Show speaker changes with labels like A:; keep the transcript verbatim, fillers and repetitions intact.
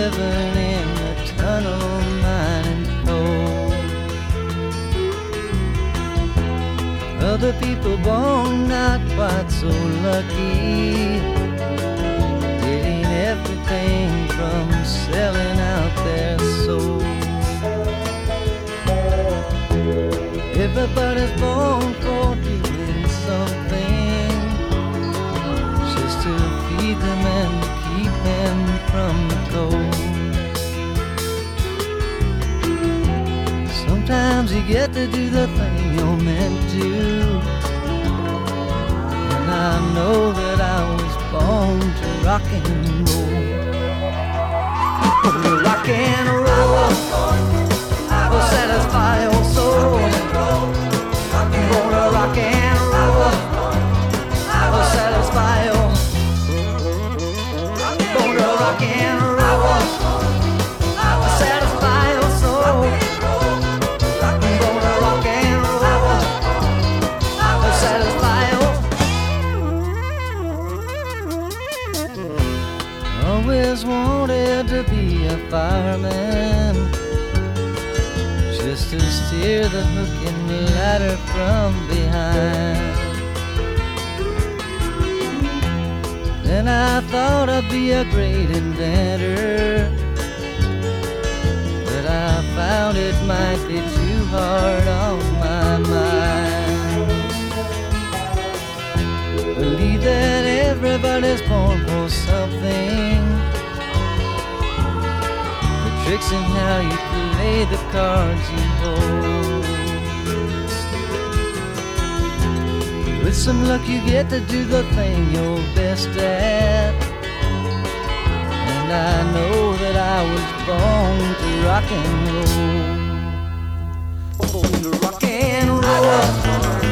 A: living in the tunnel mining coal. Other people born not quite so lucky, getting everything from selling out their soul. Everybody's born for doing something, just to feed them and keep them from the cold. Sometimes you get to do the thing you're meant to, and I know that I was born to rock and roll. To rock and roll will satisfy your soul. I'm gonna rock and roll will satisfy your. Gonna rock and roll will satisfy your soul. I'm gonna rock and roll will satisfy your. Always wanted to be a fireman, just to steer the hook and the ladder from behind. Then I thought I'd be a great inventor, but I found it might be too hard on my mind. Believe that everybody's born for something, the tricks in how you play the cards you hold. With some luck you get to do the thing you're best at, and I know that I was born to rock and roll. Born to rock and roll.